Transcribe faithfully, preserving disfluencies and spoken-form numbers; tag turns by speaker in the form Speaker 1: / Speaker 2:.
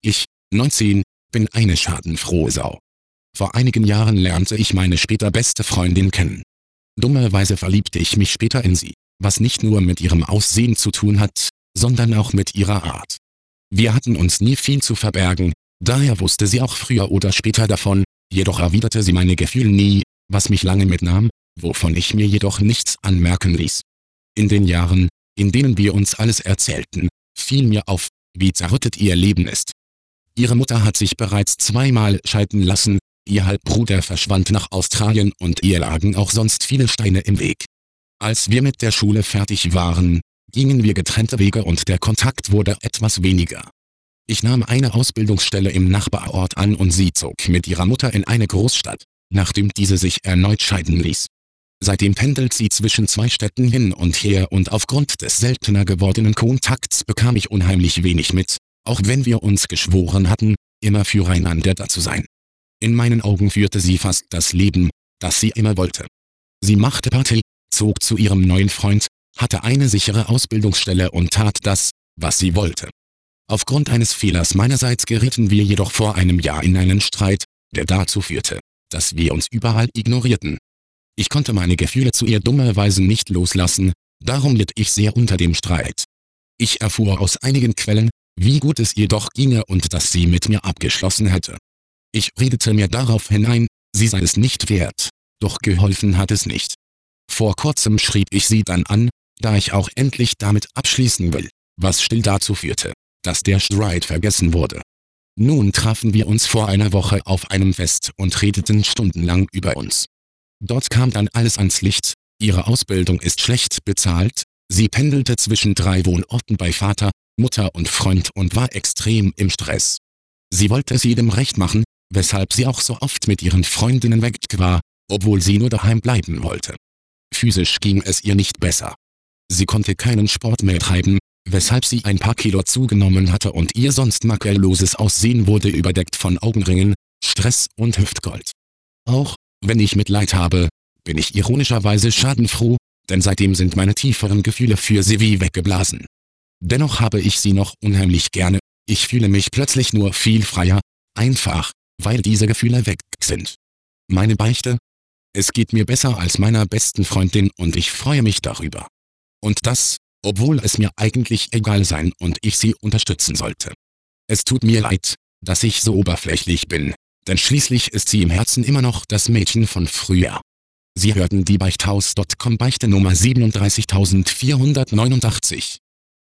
Speaker 1: Ich, neunzehn, bin eine schadenfrohe Sau. Vor einigen Jahren lernte ich meine später beste Freundin kennen. Dummerweise verliebte ich mich später in sie, was nicht nur mit ihrem Aussehen zu tun hat, sondern auch mit ihrer Art. Wir hatten uns nie viel zu verbergen, daher wusste sie auch früher oder später davon, jedoch erwiderte sie meine Gefühle nie, was mich lange mitnahm, wovon ich mir jedoch nichts anmerken ließ. In den Jahren, in denen wir uns alles erzählten, fiel mir auf, wie zerrüttet ihr Leben ist. Ihre Mutter hat sich bereits zweimal scheiden lassen, ihr Halbbruder verschwand nach Australien und ihr lagen auch sonst viele Steine im Weg. Als wir mit der Schule fertig waren, gingen wir getrennte Wege und der Kontakt wurde etwas weniger. Ich nahm eine Ausbildungsstelle im Nachbarort an und sie zog mit ihrer Mutter in eine Großstadt, nachdem diese sich erneut scheiden ließ. Seitdem pendelt sie zwischen zwei Städten hin und her und aufgrund des seltener gewordenen Kontakts bekam ich unheimlich wenig mit, auch wenn wir uns geschworen hatten, immer füreinander da zu sein. In meinen Augen führte sie fast das Leben, das sie immer wollte. Sie machte Party, zog zu ihrem neuen Freund, hatte eine sichere Ausbildungsstelle und tat das, was sie wollte. Aufgrund eines Fehlers meinerseits gerieten wir jedoch vor einem Jahr in einen Streit, der dazu führte, dass wir uns überall ignorierten. Ich konnte meine Gefühle zu ihr dummerweise nicht loslassen, darum litt ich sehr unter dem Streit. Ich erfuhr aus einigen Quellen, wie gut es ihr doch ginge und dass sie mit mir abgeschlossen hätte. Ich redete mir darauf hinein, sie sei es nicht wert, doch geholfen hat es nicht. Vor kurzem schrieb ich sie dann an, da ich auch endlich damit abschließen will, was still dazu führte, dass der Streit vergessen wurde. Nun trafen wir uns vor einer Woche auf einem Fest und redeten stundenlang über uns. Dort kam dann alles ans Licht, ihre Ausbildung ist schlecht bezahlt, sie pendelte zwischen drei Wohnorten bei Vater, Mutter und Freund und war extrem im Stress. Sie wollte es jedem recht machen, weshalb sie auch so oft mit ihren Freundinnen weg war, obwohl sie nur daheim bleiben wollte. Physisch ging es ihr nicht besser. Sie konnte keinen Sport mehr treiben, weshalb sie ein paar Kilo zugenommen hatte und ihr sonst makelloses Aussehen wurde überdeckt von Augenringen, Stress und Hüftgold. Auch, wenn ich Mitleid habe, bin ich ironischerweise schadenfroh, denn seitdem sind meine tieferen Gefühle für sie wie weggeblasen. Dennoch habe ich sie noch unheimlich gerne, ich fühle mich plötzlich nur viel freier, einfach, weil diese Gefühle weg sind. Meine Beichte? Es geht mir besser als meiner besten Freundin und ich freue mich darüber. Und das, obwohl es mir eigentlich egal sein und ich sie unterstützen sollte. Es tut mir leid, dass ich so oberflächlich bin, denn schließlich ist sie im Herzen immer noch das Mädchen von früher. Sie hörten die Beichthaus Punkt com Beichte Nummer siebenunddreißigtausendvierhundertneunundachtzig.